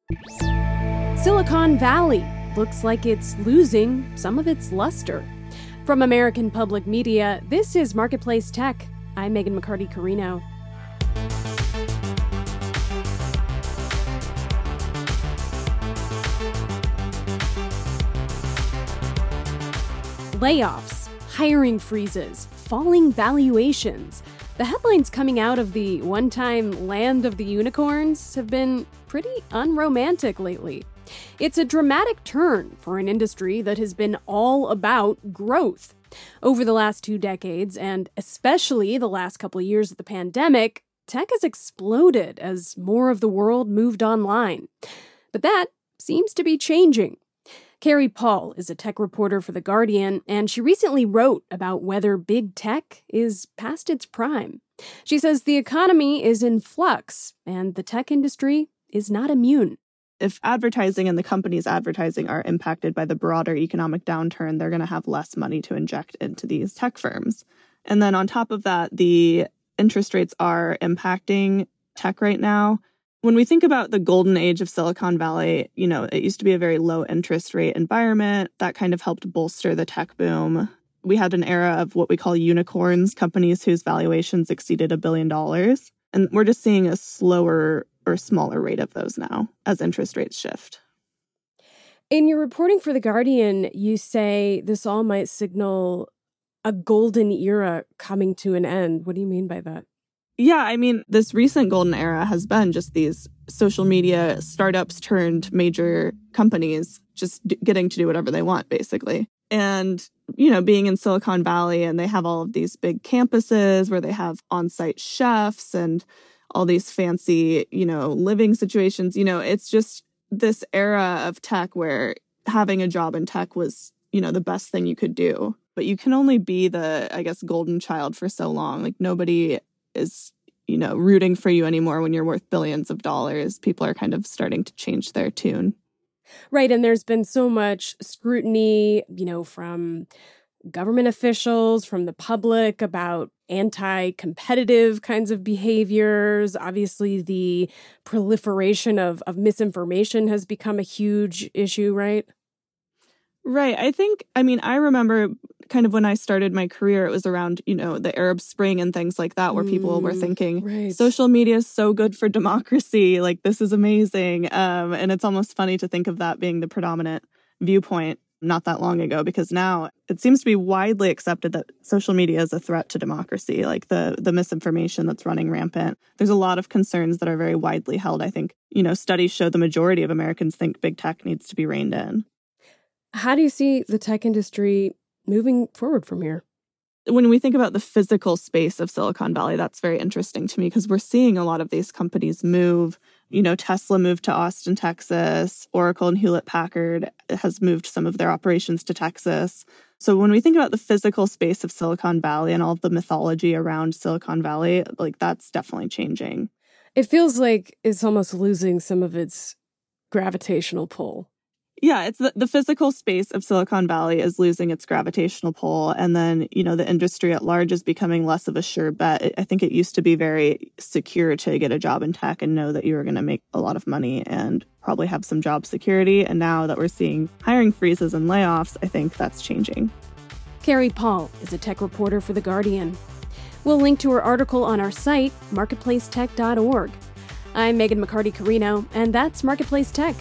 Silicon Valley looks like it's losing some of its luster. From American Public Media, this is Marketplace Tech. I'm Megan McCarty-Carino. Layoffs, hiring freezes, falling valuations. The headlines coming out of the one-time land of the unicorns have been pretty unromantic lately. It's a dramatic turn for an industry that has been all about growth. Over the last 2 decades, and especially the last couple of years of the pandemic, tech has exploded as more of the world moved online. But that seems to be changing. Carrie Paul is a tech reporter for The Guardian, and she recently wrote about whether big tech is past its prime. She says the economy is in flux, and the tech industry is not immune. If advertising and the companies advertising are impacted by the broader economic downturn, they're going to have less money to inject into these tech firms. And then on top of that, the interest rates are impacting tech right now. When we think about the golden age of Silicon Valley, it used to be a very low interest rate environment that kind of helped bolster the tech boom. We had an era of what we call unicorns, companies whose valuations exceeded $1 billion. And we're just seeing a slower or smaller rate of those now as interest rates shift. In your reporting for The Guardian, you say this all might signal a golden era coming to an end. What do you mean by that? Yeah, this recent golden era has been just these social media startups turned major companies just getting to do whatever they want, basically. And, being in Silicon Valley, and they have all of these big campuses where they have on-site chefs and all these fancy, living situations. It's just this era of tech where having a job in tech was, the best thing you could do. But you can only be the, golden child for so long. Like, nobody is, rooting for you anymore when you're worth billions of dollars. People are kind of starting to change their tune. Right. And there's been so much scrutiny, from government officials, from the public about anti-competitive kinds of behaviors. Obviously, the proliferation of misinformation has become a huge issue, right? Right. I remember kind of when I started my career, it was around, the Arab Spring and things like that, where people were thinking, right, social media is so good for democracy. Like, this is amazing. And it's almost funny to think of that being the predominant viewpoint not that long ago, because now it seems to be widely accepted that social media is a threat to democracy, like the misinformation that's running rampant. There's a lot of concerns that are very widely held. I think, studies show the majority of Americans think big tech needs to be reined in. How do you see the tech industry moving forward from here? When we think about the physical space of Silicon Valley, that's very interesting to me because we're seeing a lot of these companies move. Tesla moved to Austin, Texas. Oracle and Hewlett-Packard has moved some of their operations to Texas. So when we think about the physical space of Silicon Valley and all of the mythology around Silicon Valley, that's definitely changing. It feels like it's almost losing some of its gravitational pull. Yeah, it's the physical space of Silicon Valley is losing its gravitational pull. And then, the industry at large is becoming less of a sure bet. I think it used to be very secure to get a job in tech and know that you were going to make a lot of money and probably have some job security. And now that we're seeing hiring freezes and layoffs, I think that's changing. Carrie Paul is a tech reporter for The Guardian. We'll link to her article on our site, marketplacetech.org. I'm Megan McCarty-Carino, and that's Marketplace Tech.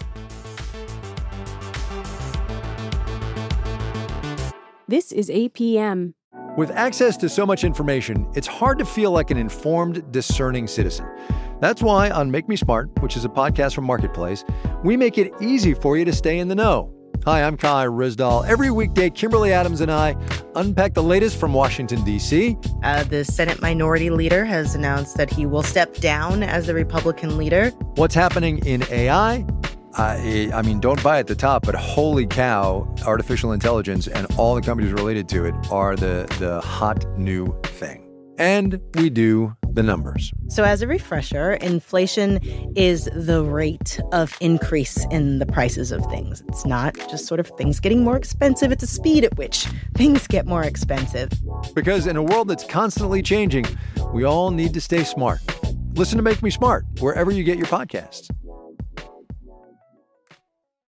This is APM. With access to so much information, it's hard to feel like an informed, discerning citizen. That's why on Make Me Smart, which is a podcast from Marketplace, we make it easy for you to stay in the know. Hi, I'm Kai Ryssdal. Every weekday, Kimberly Adams and I unpack the latest from Washington, D.C. The Senate Minority Leader has announced that he will step down as the Republican leader. What's happening in AI? Don't buy at the top, but holy cow, artificial intelligence and all the companies related to it are the hot new thing. And we do the numbers. So as a refresher, inflation is the rate of increase in the prices of things. It's not just sort of things getting more expensive. It's a speed at which things get more expensive. Because in a world that's constantly changing, we all need to stay smart. Listen to Make Me Smart wherever you get your podcasts.